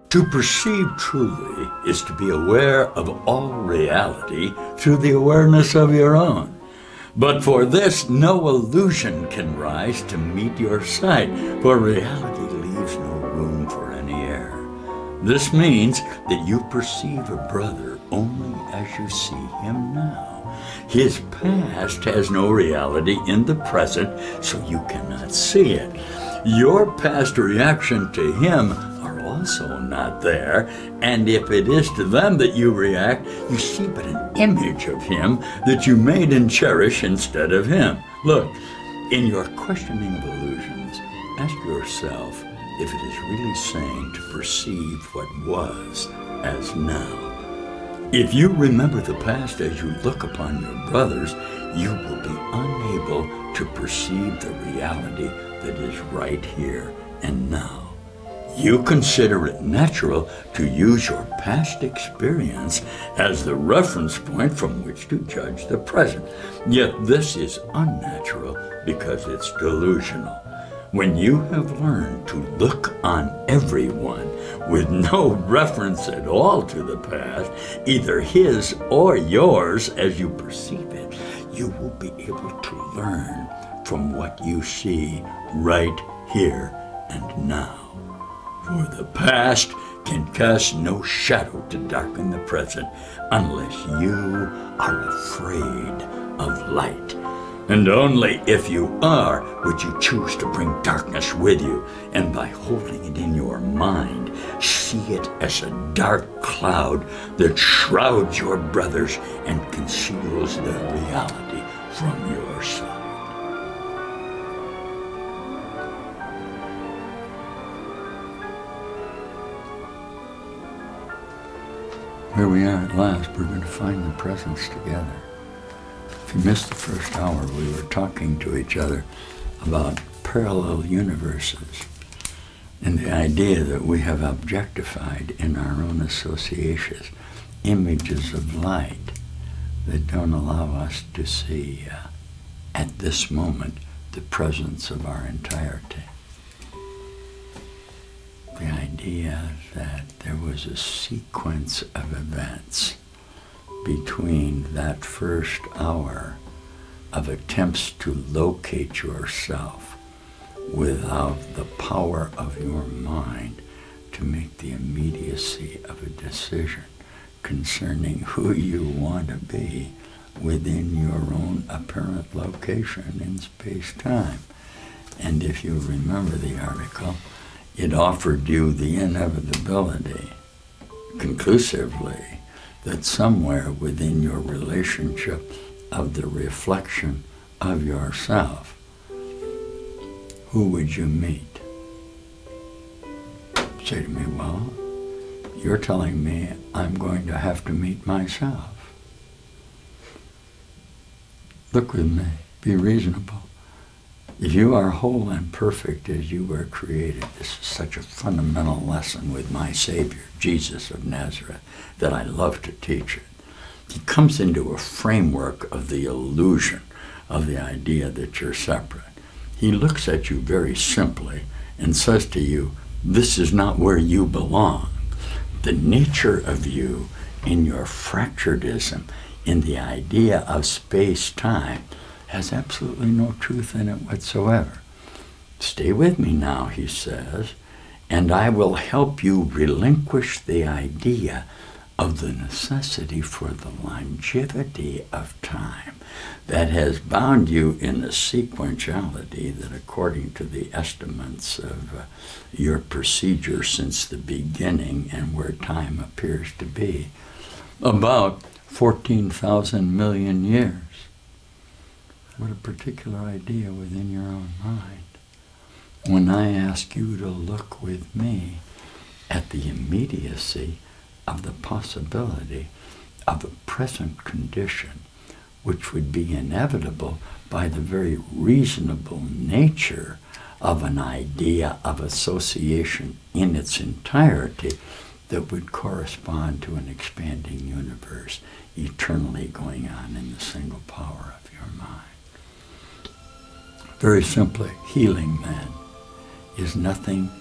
To perceive truly is to be aware of all reality through the awareness of your own. But for this, no illusion can rise to meet your sight, for reality leaves no room for any error. This means that you perceive a brother only as you see him now. His past has no reality in the present, so you cannot see it. Your past reaction to him are also not there, and if it is to them that you react, you see but an image of him that you made and cherish instead of him. Look, in your questioning of illusions, ask yourself if it is really sane to perceive what was as now. If you remember the past as you look upon your brothers, you will be unable to perceive the reality that is right here and now. You consider it natural to use your past experience as the reference point from which to judge the present. Yet this is unnatural because it's delusional. When you have learned to look on everyone with no reference at all to the past, either his or yours as you perceive it, you will be able to learn from what you see right here and now. For the past can cast no shadow to darken the present unless you are afraid of light. And only if you are would you choose to bring darkness with you, and by holding it in your mind, see it as a dark cloud that shrouds your brothers and conceals their reality from your sight. Here we are at last. We're going to find the presence together. If you missed the first hour, we were talking to each other about parallel universes and the idea that we have objectified in our own associations images of light that don't allow us to see at this moment the presence of our entirety. The idea that there was a sequence of events between that first hour of attempts to locate yourself without the power of your mind to make the immediacy of a decision concerning who you want to be within your own apparent location in space-time. And if you remember the article, it offered you the inevitability, conclusively, that somewhere within your relationship of the reflection of yourself, who would you meet? Say to me, well, you're telling me I'm going to have to meet myself. Look with me, be reasonable. If you are whole and perfect as you were created, this is such a fundamental lesson with my Savior, Jesus of Nazareth, that I love to teach it. He comes into a framework of the illusion of the idea that you're separate. He looks at you very simply and says to you, this is not where you belong. The nature of you in your fracturedism, in the idea of space-time, has absolutely no truth in it whatsoever. Stay with me now, he says, and I will help you relinquish the idea of the necessity for the longevity of time that has bound you in a sequentiality that, according to the estimates of your procedure since the beginning and where time appears to be, about 14,000 million years. What a particular idea within your own mind. When I ask you to look with me at the immediacy of the possibility of a present condition, which would be inevitable by the very reasonable nature of an idea of association in its entirety that would correspond to an expanding universe eternally going on in the single power of your mind. Very simply, healing then is nothing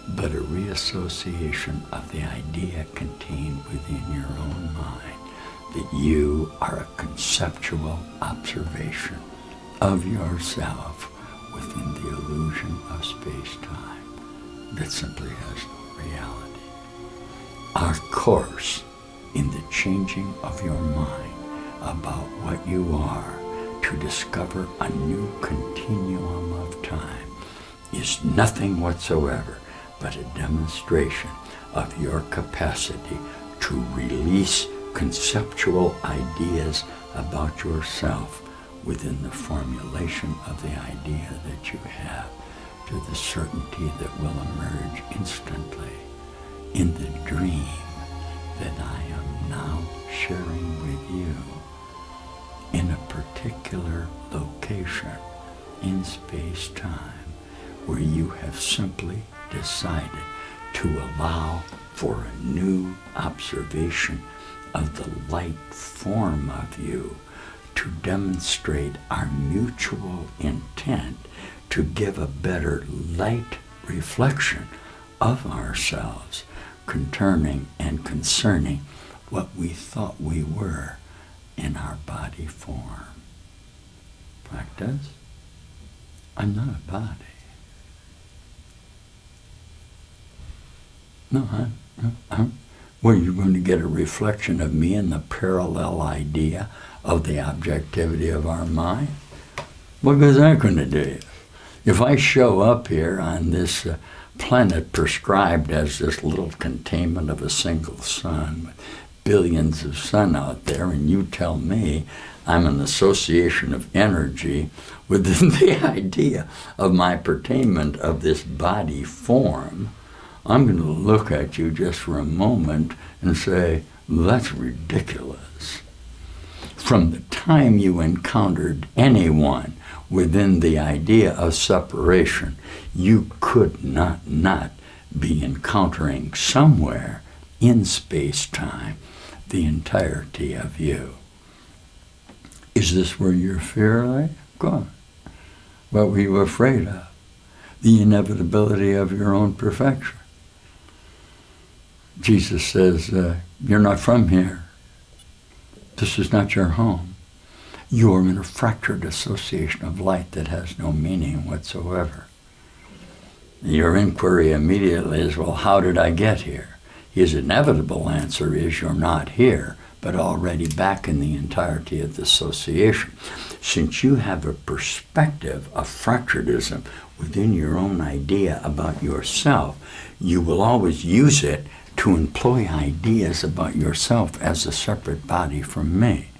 but a reassociation of the idea contained within your own mind that you are a conceptual observation of yourself within the illusion of space-time that simply has no reality. Our course in the changing of your mind about what you are to discover a new continuum of time is nothing whatsoever but a demonstration of your capacity to release conceptual ideas about yourself within the formulation of the idea that you have to the certainty that will emerge instantly in the dream that I am now sharing with you in a particular location in space-time where you have simply decided to allow for a new observation of the light form of you to demonstrate our mutual intent to give a better light reflection of ourselves concerning what we thought we were in our body form. Practice? I'm not a body. No, were you going to get a reflection of me in the parallel idea of the objectivity of our mind? What good is that going to do you? If I show up here on this planet prescribed as this little containment of a single sun with billions of sun out there, and you tell me I'm an association of energy within the idea of my pertainment of this body form, I'm going to look at you just for a moment and say, that's ridiculous. From the time you encountered anyone within the idea of separation, you could not be encountering somewhere in space-time the entirety of you. Is this where your fear lay? Go on. What were you afraid of? The inevitability of your own perfection. Jesus says, you're not from here. This is not your home. You are in a fractured association of light that has no meaning whatsoever. Your inquiry immediately is, well, how did I get here? His inevitable answer is, you're not here, but already back in the entirety of the association. Since you have a perspective of fracturedism within your own idea about yourself, you will always use it to employ ideas about yourself as a separate body from me.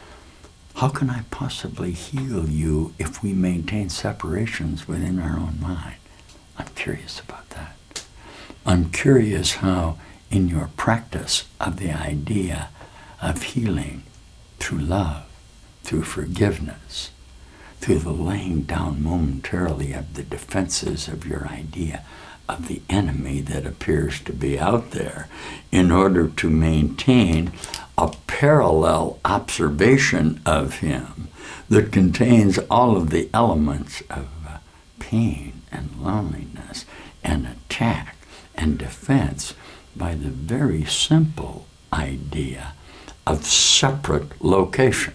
How can I possibly heal you if we maintain separations within our own mind? I'm curious about that. I'm curious how, in your practice of the idea of healing through love, through forgiveness, through the laying down momentarily of the defenses of your idea of the enemy that appears to be out there, in order to maintain a parallel observation of him that contains all of the elements of pain and loneliness and attack and defense by the very simple idea of separate location.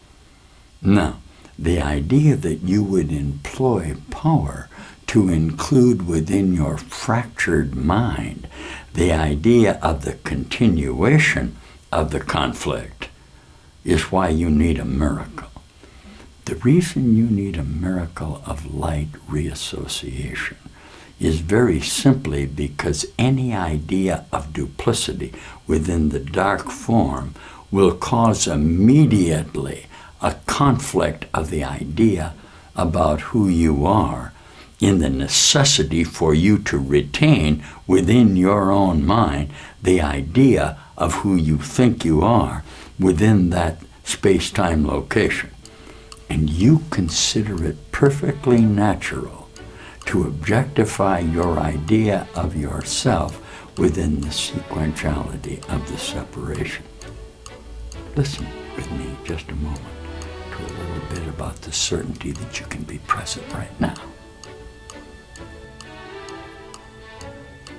Now, the idea that you would employ power to include within your fractured mind the idea of the continuation of the conflict is why you need a miracle. The reason you need a miracle of light reassociation is very simply because any idea of duplicity within the dark form will cause immediately a conflict of the idea about who you are in the necessity for you to retain within your own mind the idea of who you think you are within that space-time location. And you consider it perfectly natural to objectify your idea of yourself within the sequentiality of the separation. Listen with me just a moment to a little bit about the certainty that you can be present right now.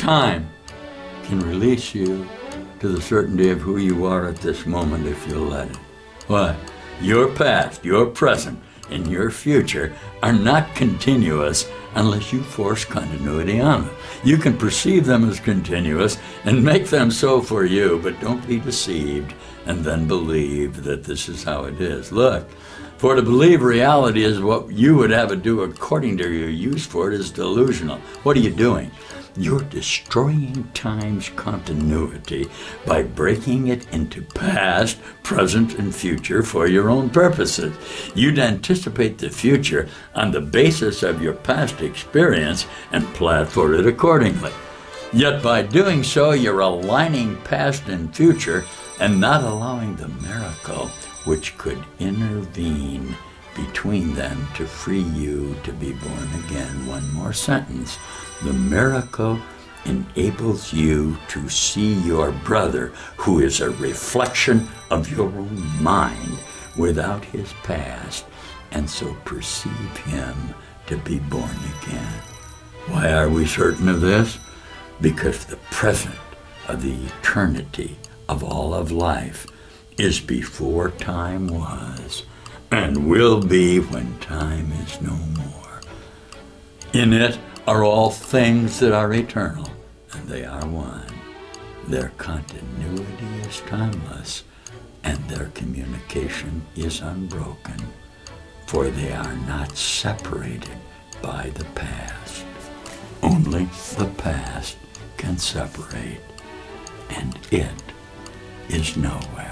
Time can release you to the certainty of who you are at this moment if you'll let it. What? Your past, your present, and your future are not continuous unless you force continuity on them. You can perceive them as continuous and make them so for you, but don't be deceived and then believe that this is how it is. Look, for to believe reality is what you would have it do according to your use for it is delusional. What are you doing? You're destroying time's continuity by breaking it into past, present, and future for your own purposes. You'd anticipate the future on the basis of your past experience and plan for it accordingly. Yet by doing so, you're aligning past and future and not allowing the miracle which could intervene between them to free you to be born again. One more sentence. The miracle enables you to see your brother, who is a reflection of your own mind without his past, and so perceive him to be born again. Why are we certain of this? Because the present of the eternity of all of life is before time was, and will be when time is no more. In it are all things that are eternal, and they are one. Their continuity is timeless, and their communication is unbroken, for they are not separated by the past. Only the past can separate, and it is nowhere.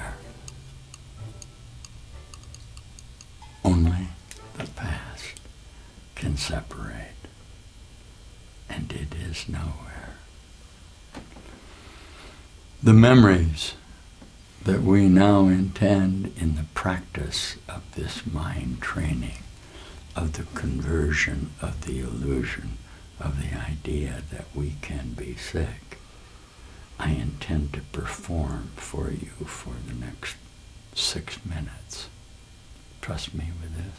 Only the past can separate, and it is nowhere. The memories that we now intend in the practice of this mind training, of the conversion of the illusion, of the idea that we can be sick, I intend to perform for you for the next 6 minutes. Trust me with this.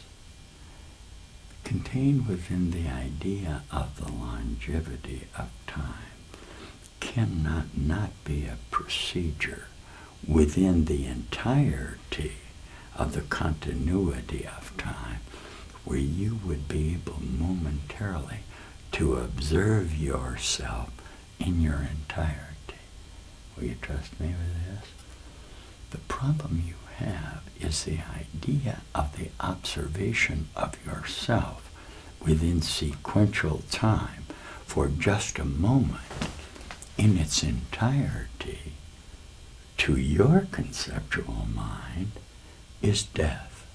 Contained within the idea of the longevity of time cannot not be a procedure within the entirety of the continuity of time where you would be able momentarily to observe yourself in your entirety. Will you trust me with this? The problem you have is the idea of the observation of yourself within sequential time for just a moment in its entirety to your conceptual mind is death.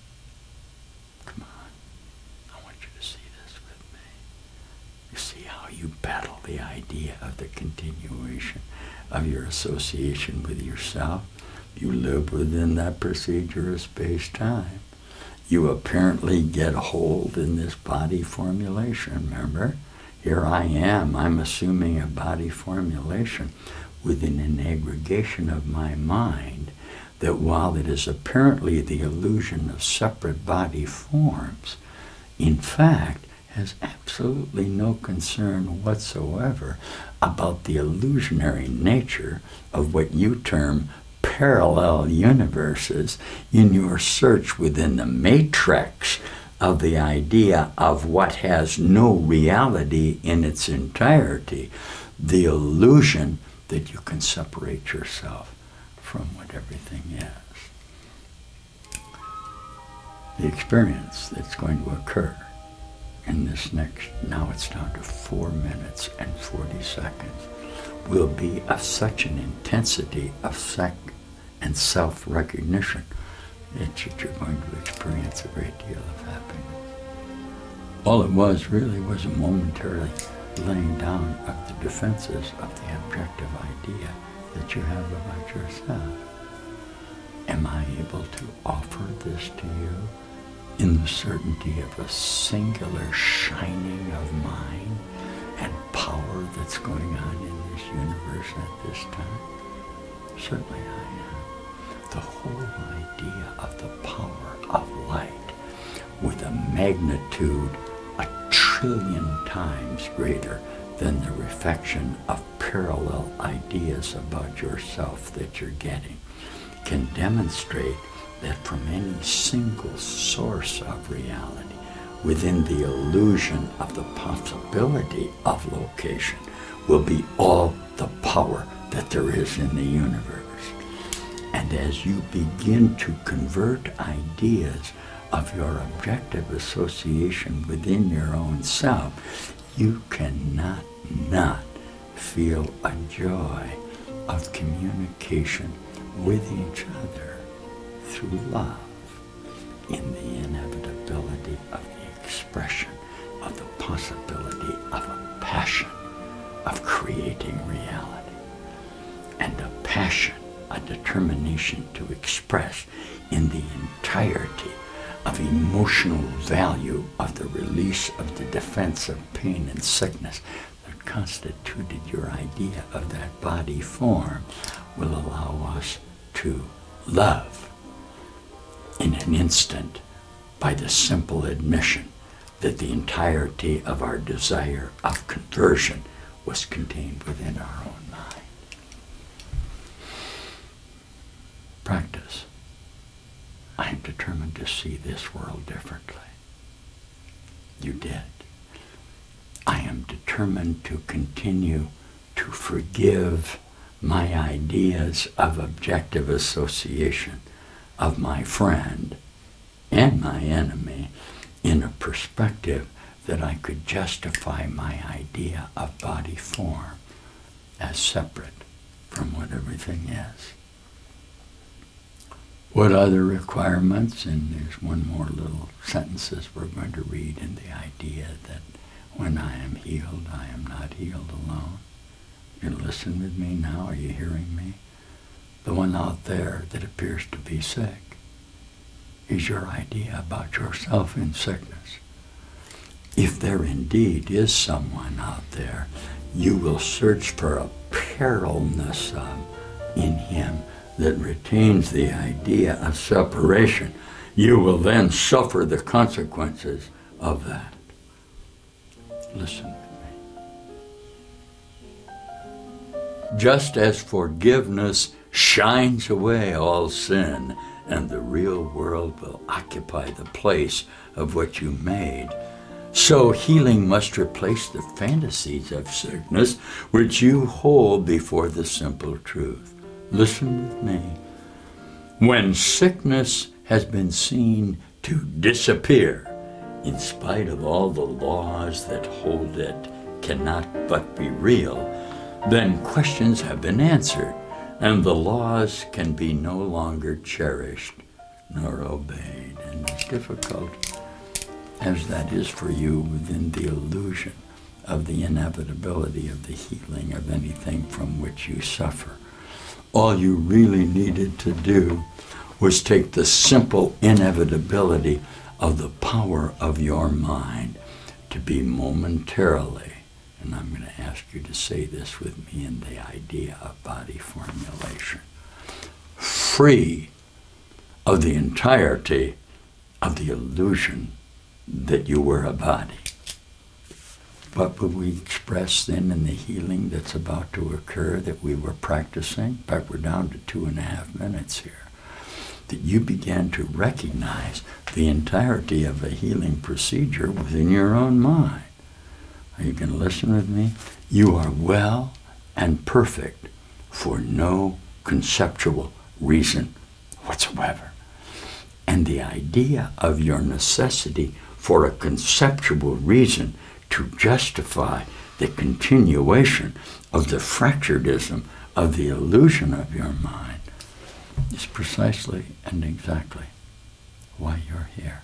Come on, I want you to see this with me. You see how you battle the idea of the continuation of your association with yourself? You live within that procedure of space-time. You apparently get a hold in this body formulation, remember? Here I am, I'm assuming a body formulation within an aggregation of my mind that while it is apparently the illusion of separate body forms, in fact has absolutely no concern whatsoever about the illusionary nature of what you term parallel universes in your search within the matrix of the idea of what has no reality in its entirety, the illusion that you can separate yourself from what everything is. The experience that's going to occur in this next, now it's down to 4 minutes and 40 seconds, will be of such an intensity of and self-recognition that you're going to experience a great deal of happiness. All it was really was a momentary laying down of the defenses of the objective idea that you have about yourself. Am I able to offer this to you in the certainty of a singular shining of mind and power that's going on in this universe at this time? Certainly I am. The whole idea of the power of light with a magnitude 1 trillion times greater then the reflection of parallel ideas about yourself that you're getting can demonstrate that from any single source of reality, within the illusion of the possibility of location, will be all the power that there is in the universe. And as you begin to convert ideas of your objective association within your own self, you cannot not feel a joy of communication with each other through love in the inevitability of the expression of the possibility of a passion of creating reality, and a passion, a determination to express in the entirety of emotional value of the release of the defense of pain and sickness that constituted your idea of that body form, will allow us to love in an instant by the simple admission that the entirety of our desire of conversion was contained within our own mind. Practice. I am determined to see this world differently. You did. I am determined to continue to forgive my ideas of objective association of my friend and my enemy in a perspective that I could justify my idea of body form as separate from what everything is. What other requirements? And there's one more little sentences we're going to read in the idea that when I am healed, I am not healed alone. You listen with me now? Are you hearing me? The one out there that appears to be sick is your idea about yourself in sickness. If there indeed is someone out there, you will search for a parallelness in him that retains the idea of separation. You will then suffer the consequences of that. Listen with me. Just as forgiveness shines away all sin, and the real world will occupy the place of what you made, so healing must replace the fantasies of sickness which you hold before the simple truth. Listen with me. When sickness has been seen to disappear, in spite of all the laws that hold it cannot but be real, then questions have been answered, and the laws can be no longer cherished nor obeyed. And as difficult as that is for you within the illusion of the inevitability of the healing of anything from which you suffer, all you really needed to do was take the simple inevitability of the power of your mind to be momentarily, and I'm going to ask you to say this with me in the idea of body formulation, free of the entirety of the illusion that you were a body. What would we express then in the healing that's about to occur that we were practicing? In fact, we're down to 2.5 minutes here. That you began to recognize the entirety of a healing procedure within your own mind. Are you going to listen with me? You are well and perfect for no conceptual reason whatsoever. And the idea of your necessity for a conceptual reason to justify the continuation of the fracturedism of the illusion of your mind is precisely and exactly why you're here.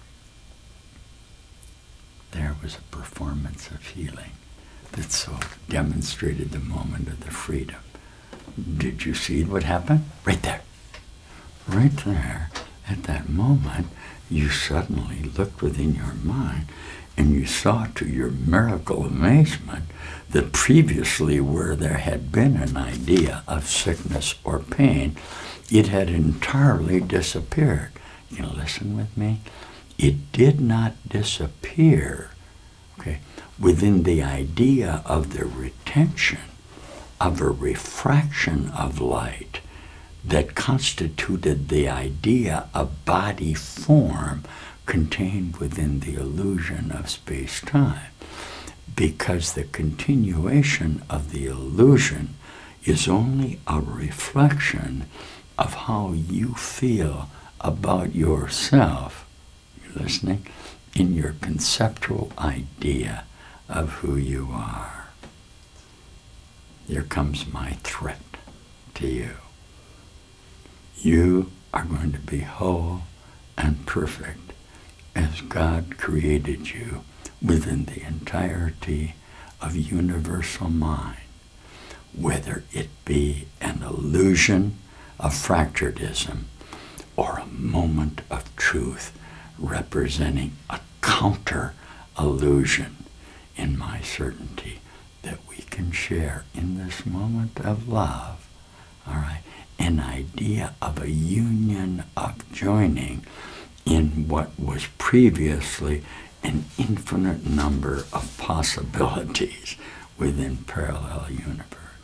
There was a performance of healing that so demonstrated the moment of the freedom. Did you see what happened? Right there. Right there, at that moment, you suddenly looked within your mind and you saw to your miracle amazement that previously where there had been an idea of sickness or pain, it had entirely disappeared. You can listen with me? It did not disappear, okay, within the idea of the retention of a refraction of light that constituted the idea of body form contained within the illusion of space-time, because the continuation of the illusion is only a reflection of how you feel about yourself, you're listening, in your conceptual idea of who you are. Here comes my threat to you. You are going to be whole and perfect as God created you within the entirety of universal mind, whether it be an illusion of fracturedism or a moment of truth representing a counter illusion in my certainty that we can share in this moment of love, all right, an idea of a union of joining in what was previously an infinite number of possibilities within parallel universe.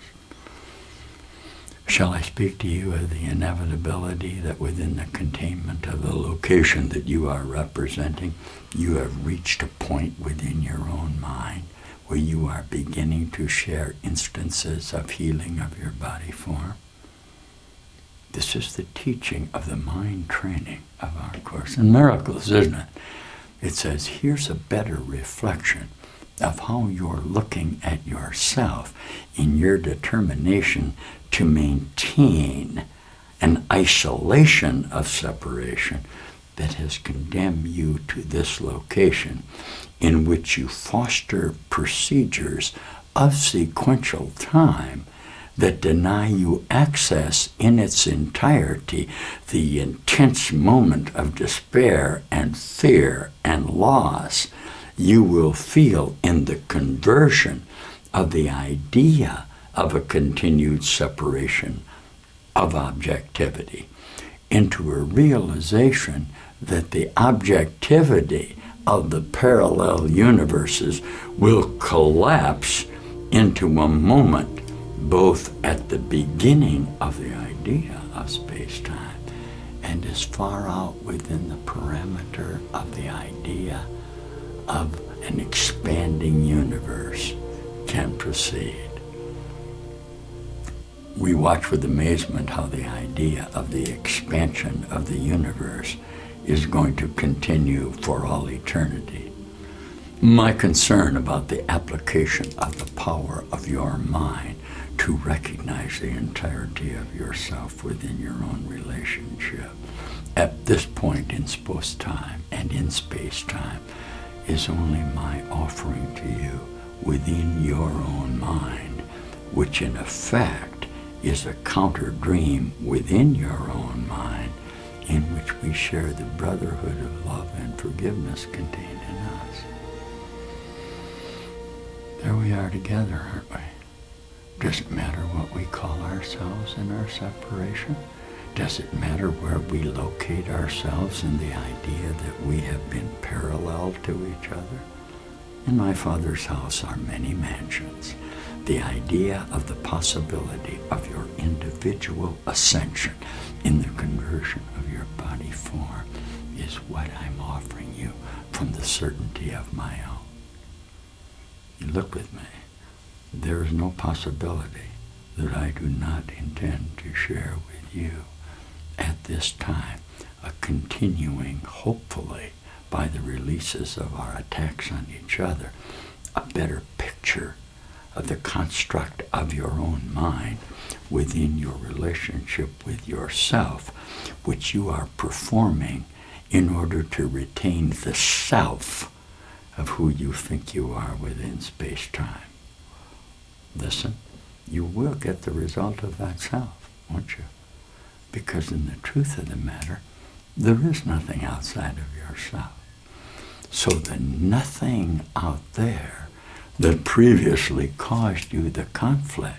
Shall I speak to you of the inevitability that within the containment of the location that you are representing, you have reached a point within your own mind where you are beginning to share instances of healing of your body form? This is the teaching of the mind training of our Course in Miracles, isn't it? It says, here's a better reflection of how you're looking at yourself in your determination to maintain an isolation of separation that has condemned you to this location in which you foster procedures of sequential time that deny you access in its entirety the intense moment of despair and fear and loss you will feel in the conversion of the idea of a continued separation of objectivity into a realization that the objectivity of the parallel universes will collapse into a moment both at the beginning of the idea of space-time and as far out within the parameter of the idea of an expanding universe can proceed. We watch with amazement how the idea of the expansion of the universe is going to continue for all eternity. My concern about the application of the power of your mind to recognize the entirety of yourself within your own relationship at this point in space-time and in space-time is only my offering to you within your own mind, which in effect is a counter dream within your own mind in which we share the brotherhood of love and forgiveness contained in us. There we are together, aren't we? Does it matter what we call ourselves in our separation? Does it matter where we locate ourselves in the idea that we have been parallel to each other? In my Father's house are many mansions. The idea of the possibility of your individual ascension in the conversion of your body form is what I'm offering you from the certainty of my own. You look with me. There is no possibility that I do not intend to share with you at this time a continuing, hopefully, by the releases of our attacks on each other, a better picture of the construct of your own mind within your relationship with yourself, which you are performing in order to retain the self of who you think you are within space-time. Listen, you will get the result of that self, won't you? Because in the truth of the matter, there is nothing outside of yourself. So the nothing out there that previously caused you the conflict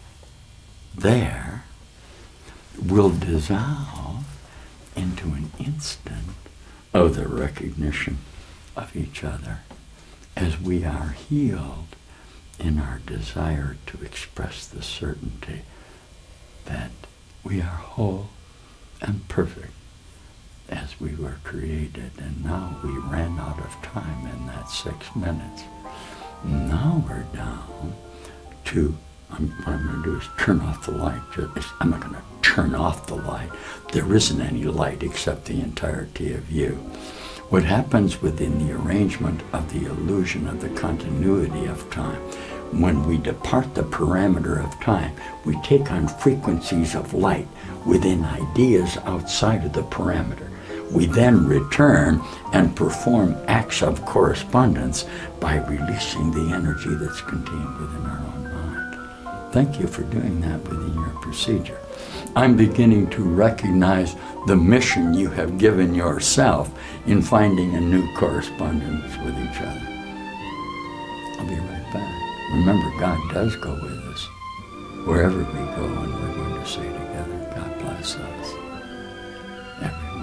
there will dissolve into an instant of the recognition of each other as we are healed in our desire to express the certainty that we are whole and perfect as we were created, and now we ran out of time in that 6 minutes. Now we're down to, what I'm going to do is turn off the light. I'm not going to turn off the light. There isn't any light except the entirety of you. What happens within the arrangement of the illusion of the continuity of time, when we depart the parameter of time, we take on frequencies of light within ideas outside of the parameter. We then return and perform acts of correspondence by releasing the energy that's contained within our own mind. Thank you for doing that within your procedure. I'm beginning to recognize the mission you have given yourself in finding a new correspondence with each other. I'll be right back. Remember, God does go with us wherever we go, and we're going to say together, God bless us, everyone.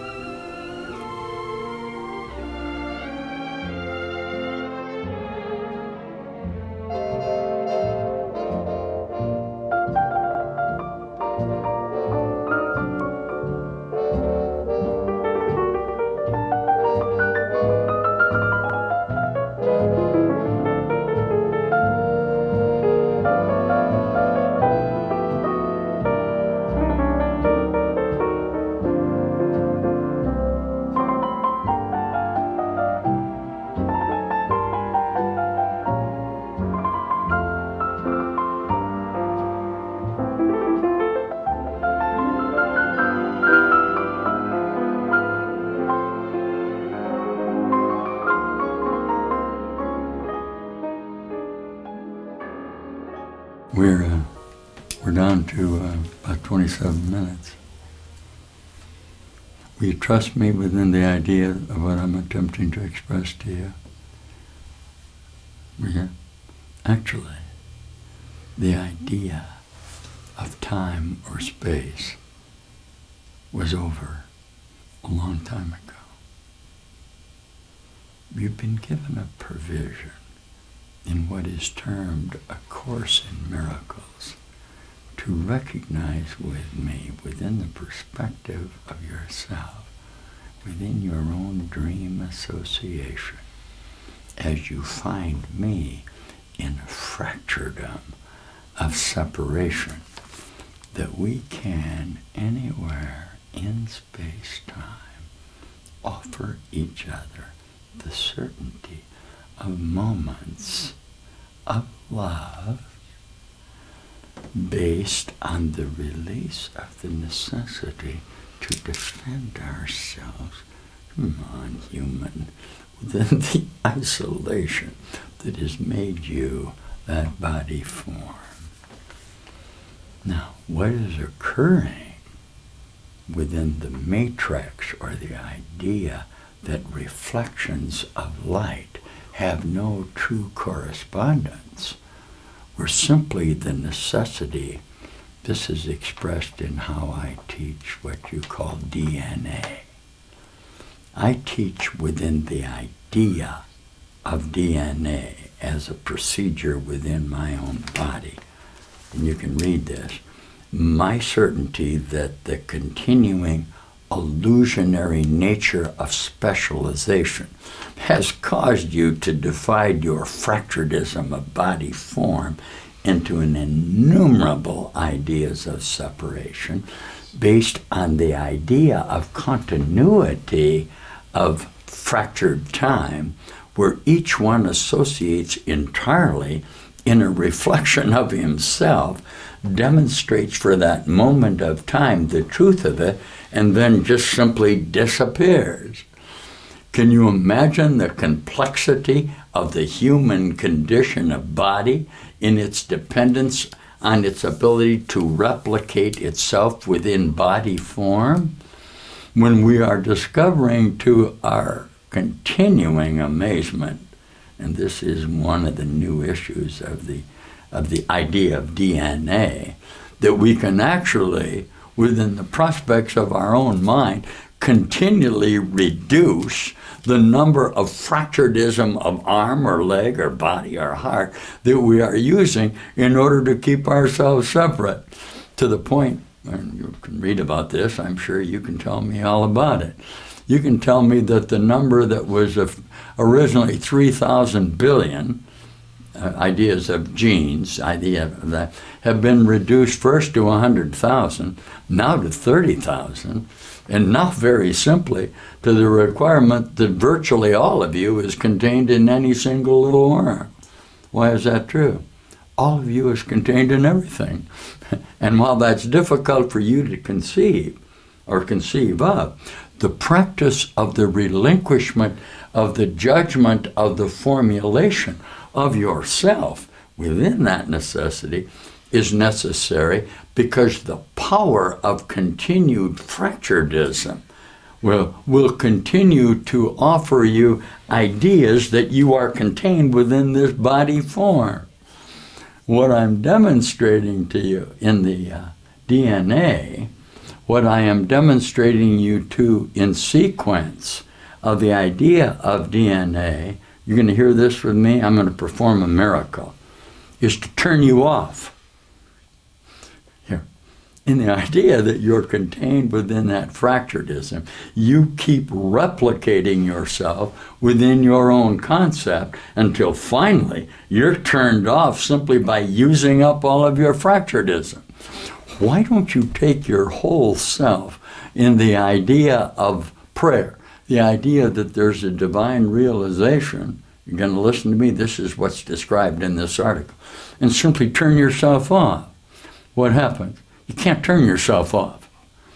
We're down to about 27 minutes. Will you trust me within the idea of what I'm attempting to express to you? Yeah. Actually, the idea of time or space was over a long time ago. You've been given a provision in what is termed A Course in Miracles to recognize with me within the perspective of yourself, within your own dream association, as you find me in a fracturedom of separation, that we can anywhere in space-time offer each other the certainty of moments of love based on the release of the necessity to defend ourselves, non-human, within the isolation that has made you that body form. Now, what is occurring within the matrix, or the idea that reflections of light have no true correspondence, were simply the necessity. This is expressed in how I teach what you call DNA. I teach within the idea of DNA as a procedure within my own body. And you can read this. My certainty that the continuing illusionary nature of specialization has caused you to divide your fracturedism of body form into an innumerable ideas of separation based on the idea of continuity of fractured time, where each one associates entirely in a reflection of himself, demonstrates for that moment of time the truth of it, and then just simply disappears. Can you imagine the complexity of the human condition of body in its dependence on its ability to replicate itself within body form? When we are discovering to our continuing amazement, and this is one of the new issues of the idea of DNA, that we can actually, within the prospects of our own mind continually reduce the number of fracturedism of arm or leg or body or heart that we are using in order to keep ourselves separate, to the point, and you can read about this, I'm sure you can tell me all about it. You can tell me that the number that was originally 3,000 billion ideas of genes, idea of that, have been reduced first to 100,000, now to 30,000, and now very simply to the requirement that virtually all of you is contained in any single little worm. Why is that true? All of you is contained in everything. And while that's difficult for you to conceive or conceive of, the practice of the relinquishment of the judgment of the formulation of yourself within that necessity is necessary, because the power of continued fracturedism will continue to offer you ideas that you are contained within this body form. What I'm demonstrating to you in the DNA, what I am demonstrating you to in sequence of the idea of DNA, you're going to hear this with me, I'm going to perform a miracle, is to turn you off. Here, in the idea that you're contained within that fracturedism, you keep replicating yourself within your own concept until finally you're turned off simply by using up all of your fracturedism. Why don't you take your whole self in the idea of prayer, the idea that there's a divine realization? You're going to listen to me, this is what's described in this article, and simply turn yourself off. What happens? You can't turn yourself off.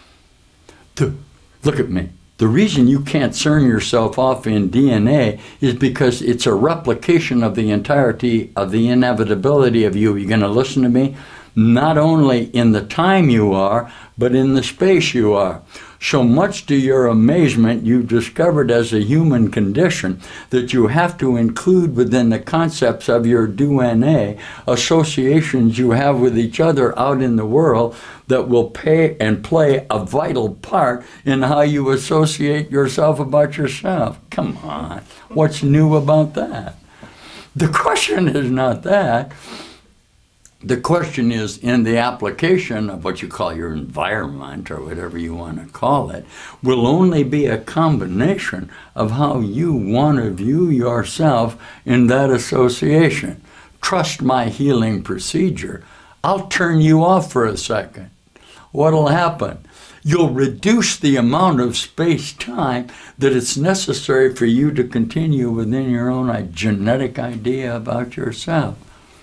Look at me. The reason you can't turn yourself off in DNA is because it's a replication of the entirety of the inevitability of you. You're going to listen to me? Not only in the time you are, but in the space you are. So much to your amazement, you've discovered as a human condition that you have to include within the concepts of your DNA associations you have with each other out in the world that will pay and play a vital part in how you associate yourself about yourself. Come on, what's new about that? The question is not that. The question is, in the application of what you call your environment, or whatever you want to call it, will only be a combination of how you want to view yourself in that association. Trust my healing procedure. I'll turn you off for a second. What'll happen? You'll reduce the amount of space-time that it's necessary for you to continue within your own genetic idea about yourself.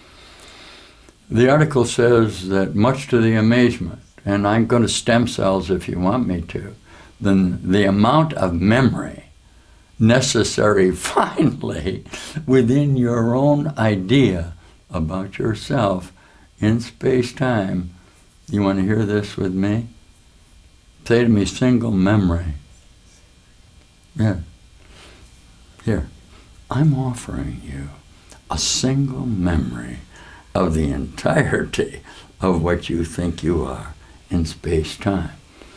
The article says that much to the amazement, and I'm going to stem cells if you want me to, then the amount of memory necessary finally within your own idea about yourself in space-time. You want to hear this with me? Say to me, single memory. Yeah. Here, I'm offering you a single memory of the entirety of what you think you are in space-time.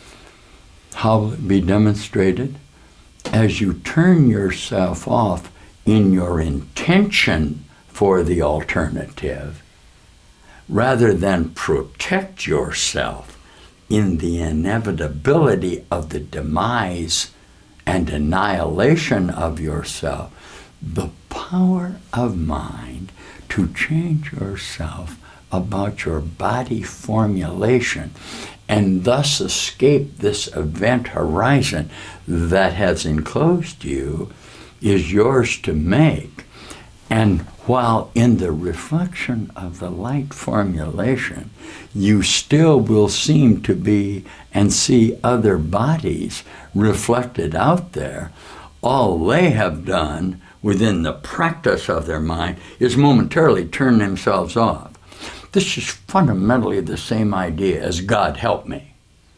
How will it be demonstrated? As you turn yourself off in your intention for the alternative, rather than protect yourself in the inevitability of the demise and annihilation of yourself, the power of mind to change yourself about your body formulation and thus escape this event horizon that has enclosed you is yours to make. And while in the reflection of the light formulation, you still will seem to be and see other bodies reflected out there, all they have done within the practice of their mind is momentarily turn themselves off. This is fundamentally the same idea as God help me.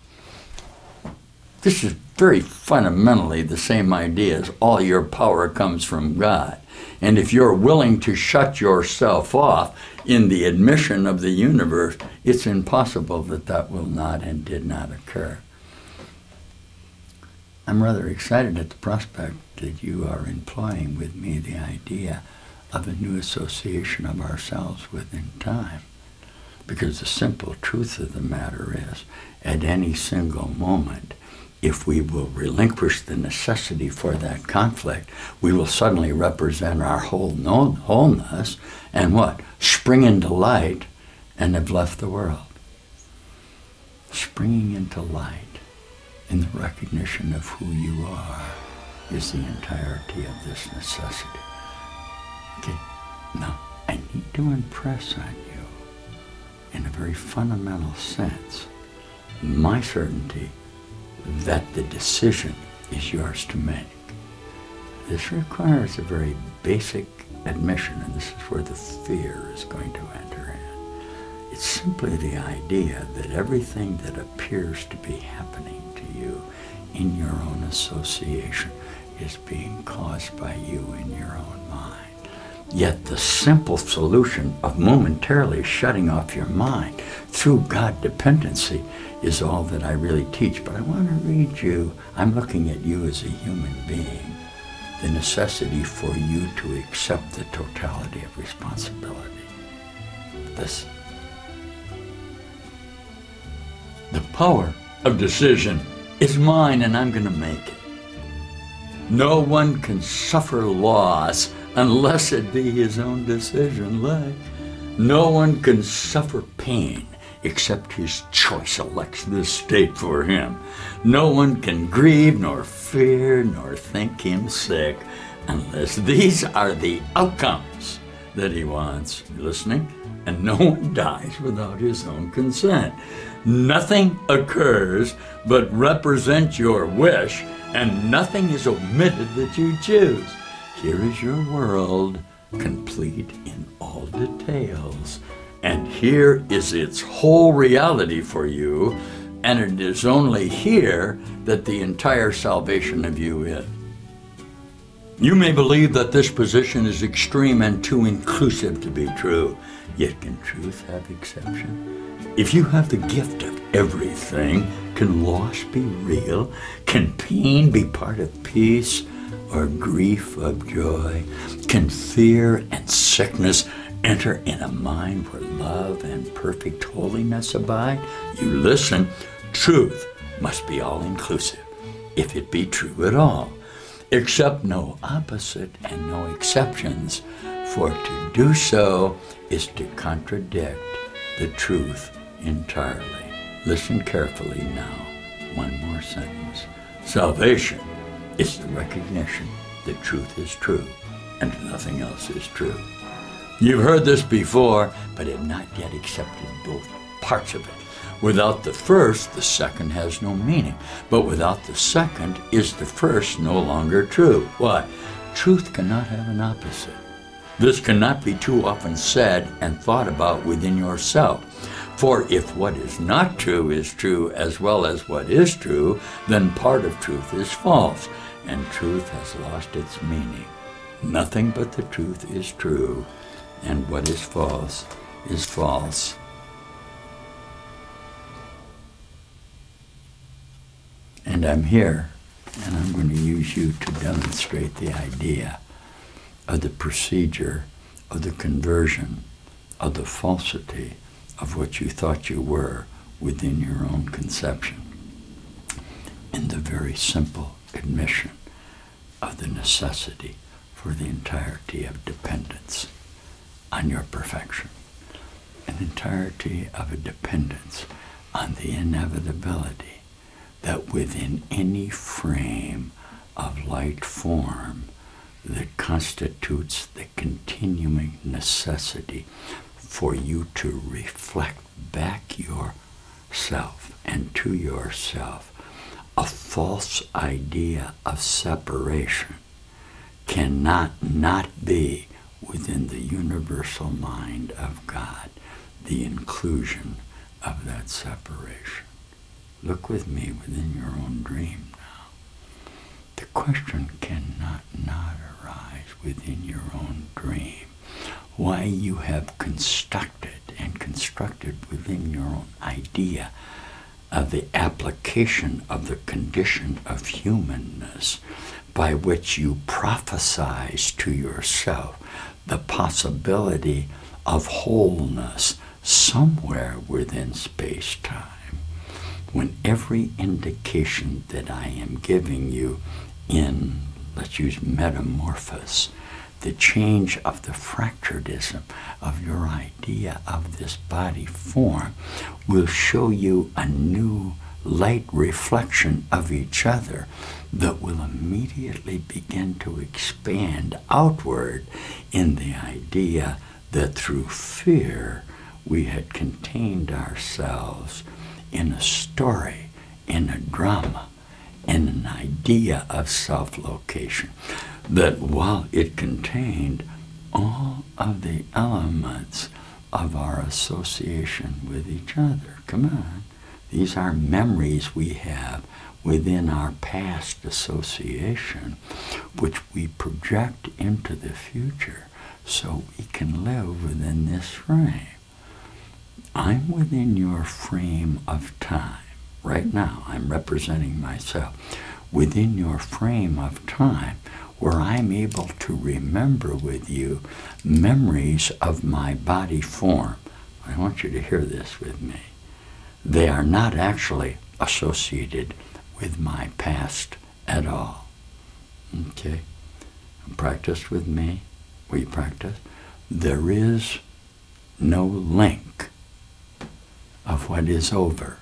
This is very fundamentally the same idea as all your power comes from God. And if you're willing to shut yourself off in the admission of the universe, it's impossible that that will not and did not occur. I'm rather excited at the prospect that you are employing with me the idea of a new association of ourselves within time. Because the simple truth of the matter is, at any single moment, if we will relinquish the necessity for that conflict, we will suddenly represent our wholeness and what? Spring into light and have left the world. Springing into light in the recognition of who you are is the entirety of this necessity. Okay, now I need to impress on you, in a very fundamental sense, my certainty that the decision is yours to make. This requires a very basic admission, and this is where the fear is going to enter in. It's simply the idea that everything that appears to be happening to you in your own association is being caused by you in your own mind. Yet the simple solution of momentarily shutting off your mind through God dependency is all that I really teach. But I want to read you, I'm looking at you as a human being, the necessity for you to accept the totality of responsibility. Listen. The power of decision is mine, and I'm going to make it. No one can suffer loss unless it be his own decision. Like, no one can suffer pain except his choice elects this state for him. No one can grieve, nor fear, nor think him sick unless these are the outcomes that he wants. You listening? And no one dies without his own consent. Nothing occurs but represents your wish, and nothing is omitted that you choose. Here is your world, complete in all details, and here is its whole reality for you, and it is only here that the entire salvation of you is. You may believe that this position is extreme and too inclusive to be true, yet can truth have exception? If you have the gift of everything, can loss be real? Can pain be part of peace? Or grief of joy? Can fear and sickness enter in a mind where love and perfect holiness abide? You listen, truth must be all-inclusive, if it be true at all. Accept no opposite and no exceptions, for to do so is to contradict the truth entirely. Listen carefully now, one more sentence. Salvation is the recognition that truth is true and nothing else is true. You've heard this before, but have not yet accepted both parts of it. Without the first, the second has no meaning. But without the second, is the first no longer true? Why? Truth cannot have an opposite. This cannot be too often said and thought about within yourself. For if what is not true is true as well as what is true, then part of truth is false, and truth has lost its meaning. Nothing but the truth is true, and what is false is false. And I'm here, and I'm going to use you to demonstrate the idea of the procedure of the conversion of the falsity of what you thought you were within your own conception, in the very simple admission of the necessity for the entirety of dependence on your perfection, an entirety of a dependence on the inevitability that within any frame of light form that constitutes the continuing necessity for you to reflect back yourself and to yourself a false idea of separation cannot not be within the universal mind of God, the inclusion of that separation. Look with me within your own dream now. The question cannot not arise within your own dream. Why you have constructed within your own idea of the application of the condition of humanness by which you prophesize to yourself the possibility of wholeness somewhere within space-time, when every indication that I am giving you in, let's use metamorphosis, the change of the fracturedism of your idea of this body form, will show you a new light reflection of each other that will immediately begin to expand outward in the idea that through fear we had contained ourselves in a story, in a drama, in an idea of self-location, that while it contained all of the elements of our association with each other. Come on. These are memories we have within our past association, which we project into the future so we can live within this frame. I'm within your frame of time. Right now, I'm representing myself within your frame of time, where I'm able to remember with you memories of my body form. I want you to hear this with me. They are not actually associated with my past at all. Okay? Practice with me. Will you practice? There is no link of what is over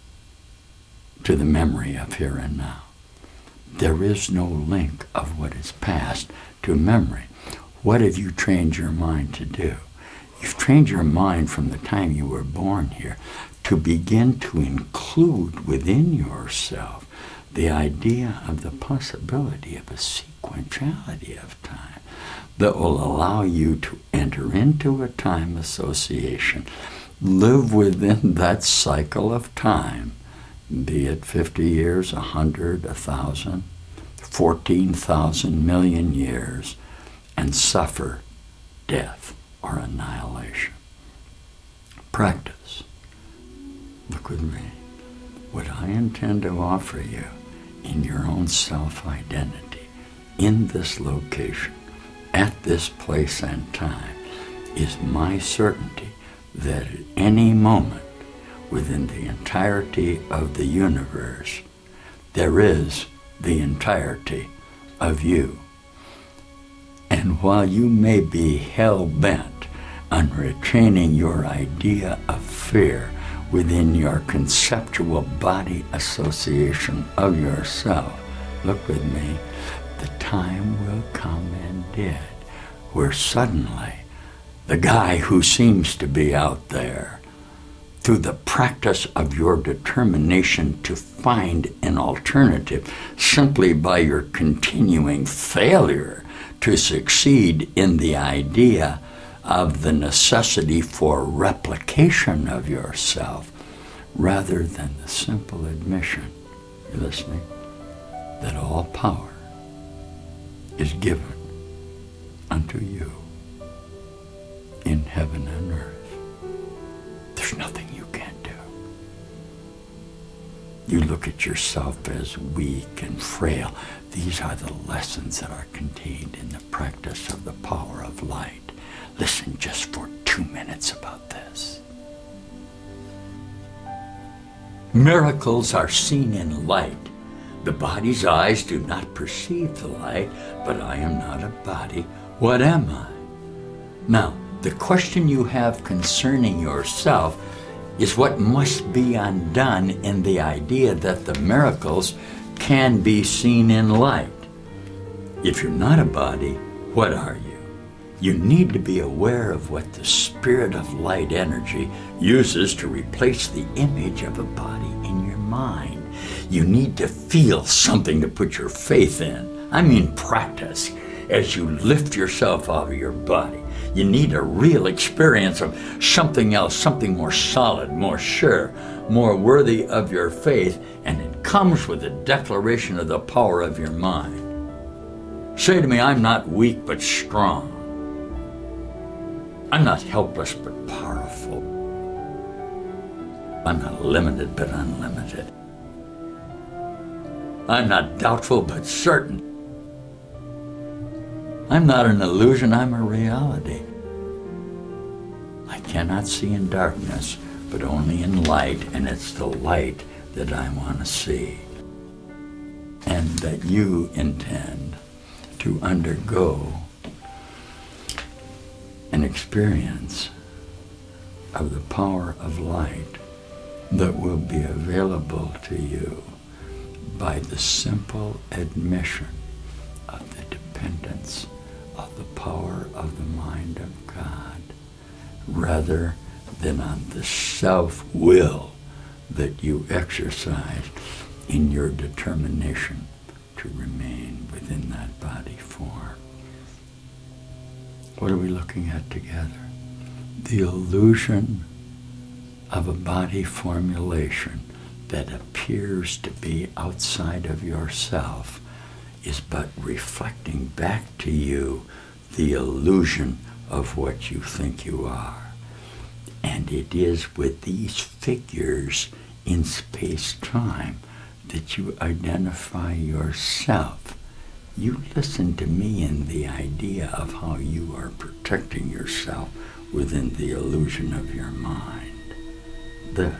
to the memory of here and now. There is no link of what is past to memory. What have you trained your mind to do? You've trained your mind from the time you were born here to begin to include within yourself the idea of the possibility of a sequentiality of time that will allow you to enter into a time association, live within that cycle of time, be it 50 years, 100, 1,000, 14,000 million years, and suffer death or annihilation. Practice. Look with me. What I intend to offer you in your own self-identity, in this location, at this place and time, is my certainty that at any moment within the entirety of the universe, there is the entirety of you. And while you may be hell-bent on retaining your idea of fear within your conceptual body association of yourself, look with me, the time will come indeed where suddenly the guy who seems to be out there, through the practice of your determination to find an alternative, simply by your continuing failure to succeed in the idea of the necessity for replication of yourself, rather than the simple admission, you listening, that all power is given unto you in heaven and earth. There's nothing you can't do. You look at yourself as weak and frail. These are the lessons that are contained in the practice of the power of light. Listen just for 2 minutes about this. Miracles are seen in light. The body's eyes do not perceive the light, but I am not a body. What am I? Now, the question you have concerning yourself is what must be undone in the idea that the miracles can be seen in light. If you're not a body, what are you? You need to be aware of what the spirit of light energy uses to replace the image of a body in your mind. You need to feel something to put your faith in. I mean practice. As you lift yourself out of your body, you need a real experience of something else, something more solid, more sure, more worthy of your faith, and it comes with a declaration of the power of your mind. Say to me, I'm not weak but strong. I'm not helpless but powerful. I'm not limited but unlimited. I'm not doubtful but certain. I'm not an illusion, I'm a reality. I cannot see in darkness, but only in light, and it's the light that I want to see. And that you intend to undergo an experience of the power of light that will be available to you by the simple admission of the dependence of the power of the mind of God, rather than on the self-will that you exercise in your determination to remain within that body form. What are we looking at together? The illusion of a body formulation that appears to be outside of yourself is but reflecting back to you the illusion of what you think you are. And it is with these figures in space-time that you identify yourself. You listen to me in the idea of how you are protecting yourself within the illusion of your mind. That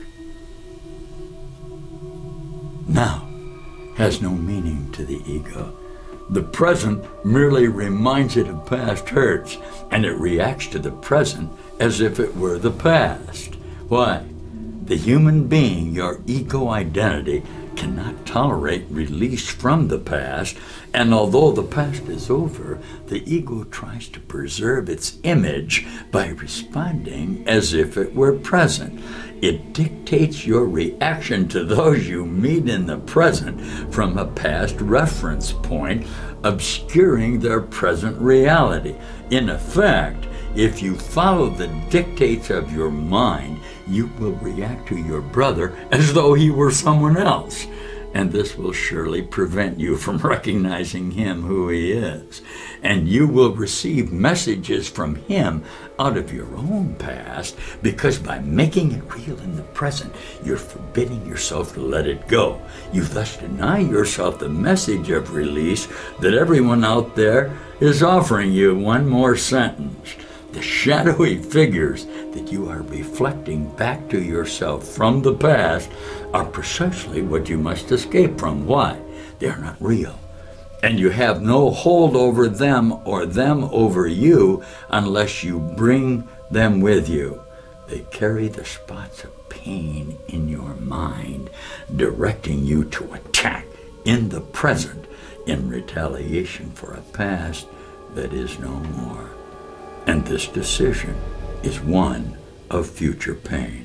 now has no meaning to the ego. The present merely reminds it of past hurts, and it reacts to the present as if it were the past. Why? The human being, your ego identity, cannot tolerate release from the past, and although the past is over, the ego tries to preserve its image by responding as if it were present. It dictates your reaction to those you meet in the present from a past reference point, obscuring their present reality. In effect, if you follow the dictates of your mind, you will react to your brother as though he were someone else. And this will surely prevent you from recognizing him who he is. And you will receive messages from him out of your own past, because by making it real in the present, you're forbidding yourself to let it go. You thus deny yourself the message of release that everyone out there is offering you. One more sentence. The shadowy figures that you are reflecting back to yourself from the past are precisely what you must escape from. Why? They are not real. And you have no hold over them or them over you unless you bring them with you. They carry the spots of pain in your mind, directing you to attack in the present in retaliation for a past that is no more. And this decision is one of future pain.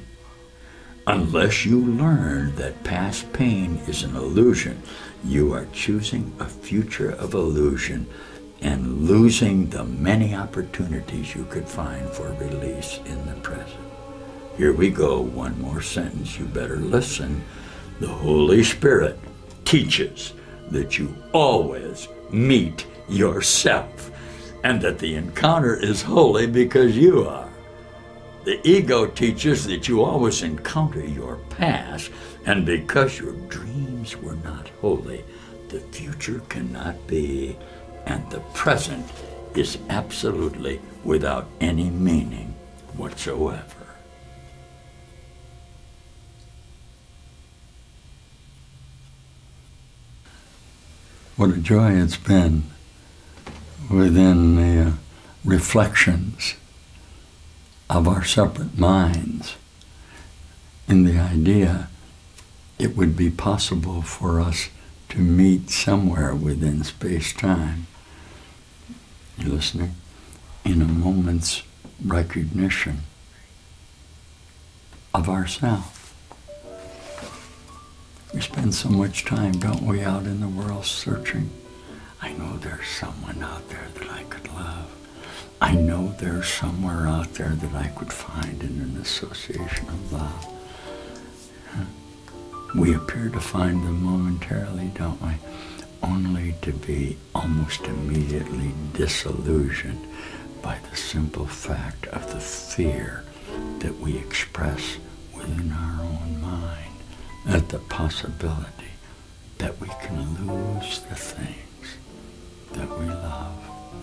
Unless you learn that past pain is an illusion, you are choosing a future of illusion and losing the many opportunities you could find for release in the present. Here we go, one more sentence, you better listen. The Holy Spirit teaches that you always meet yourself, and that the encounter is holy because you are. The ego teaches that you always encounter your past, and because your dreams were not holy, the future cannot be, and the present is absolutely without any meaning whatsoever. What a joy it's been within the reflections of our separate minds in the idea it would be possible for us to meet somewhere within space-time. You listening? In a moment's recognition of ourselves. We spend so much time, don't we, out in the world searching. I know there's someone out there that I could love. I know there's somewhere out there that I could find in an association of love. We appear to find them momentarily, don't we? Only to be almost immediately disillusioned by the simple fact of the fear that we express within our own mind at the possibility that we can lose the things that we love.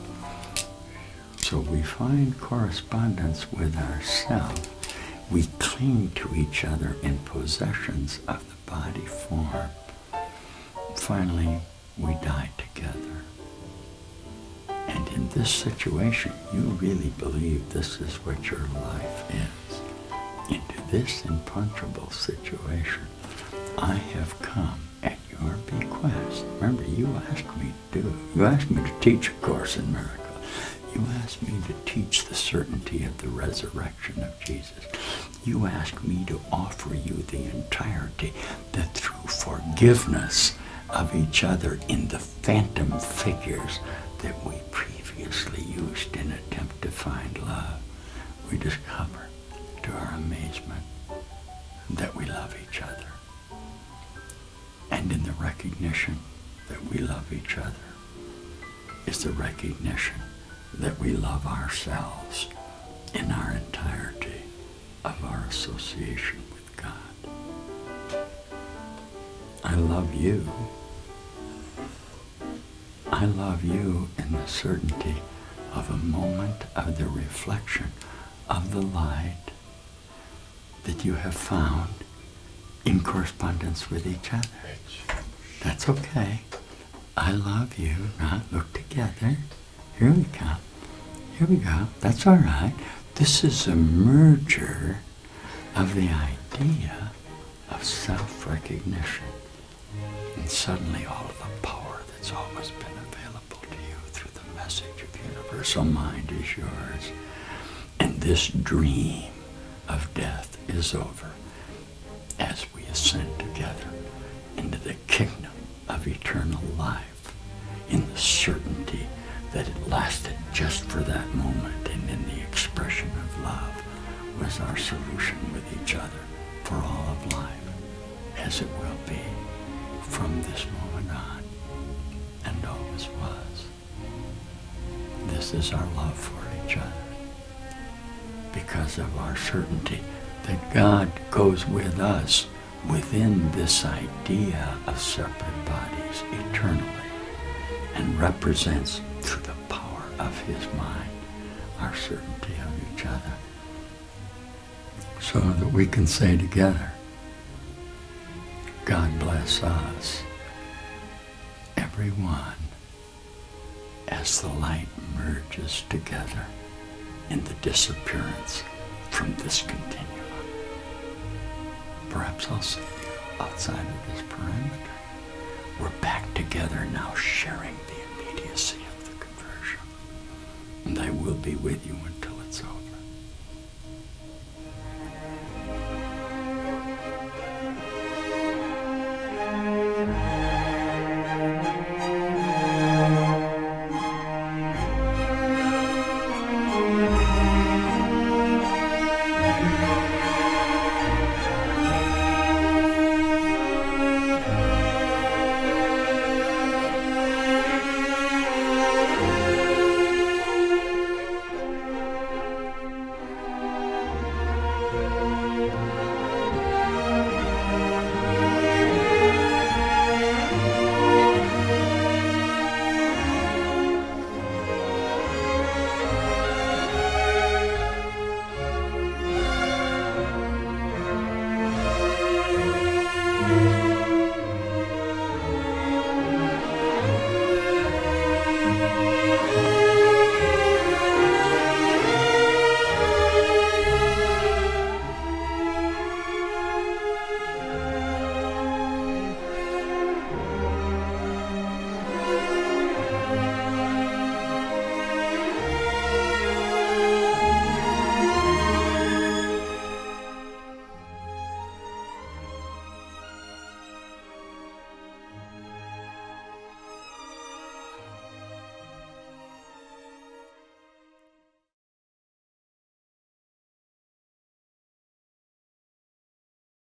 So we find correspondence with ourselves. We cling to each other in possessions of the body form. Finally, we die together. And in this situation, you really believe this is what your life is. Into this impunchable situation, I have come at your bequest. Remember, you asked me to teach a course in miracles. You asked me to teach the certainty of the resurrection of Jesus. You asked me to offer you the entirety that through forgiveness of each other in the phantom figures that we previously used in attempt to find love, we discover to our amazement that we love each other. And in the recognition that we love each other is the recognition that we love ourselves in our entirety of our association with God. I love you. I love you in the certainty of a moment of the reflection of the light that you have found in correspondence with each other. That's okay. I love you. Now look together. Here we go. Here we go. That's all right. This is a merger of the idea of self-recognition. And suddenly all of the power that's always been available to you through the message of universal mind is yours. And this dream of death is over as we ascend together into the kingdom of eternal life in the certainty that it lasted just for that moment, and in the expression of love was our solution with each other for all of life, as it will be from this moment on, and always was. This is our love for each other, because of our certainty that God goes with us within this idea of separate bodies eternally, and represents through the power of his mind our certainty of each other, so that we can say together, God bless us, everyone, as the light merges together in the disappearance from this continuum. Perhaps I'll see you outside of this perimeter. We're back together now, sharing the immediacy of the conversion. And I will be with you until